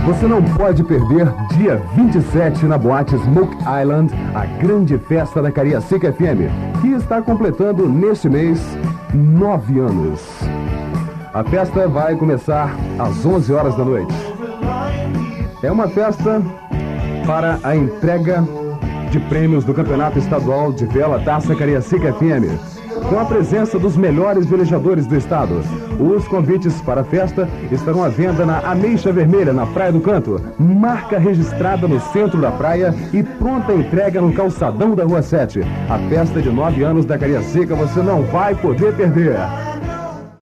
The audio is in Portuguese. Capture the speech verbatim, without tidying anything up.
Você não pode perder dia vinte e sete na boate Smoke Island, a grande festa da Cariacica F M, que está completando neste mês nove anos. A festa vai começar às onze horas da noite. É uma festa para a entrega de prêmios do Campeonato Estadual de Vela Taça Cariacica F M, com a presença dos melhores velejadores do estado. Os convites para a festa estarão à venda na Ameixa Vermelha, na Praia do Canto, marca registrada no centro da praia e pronta entrega no calçadão da Rua sete. A festa de nove anos da Cariacica você não vai poder perder.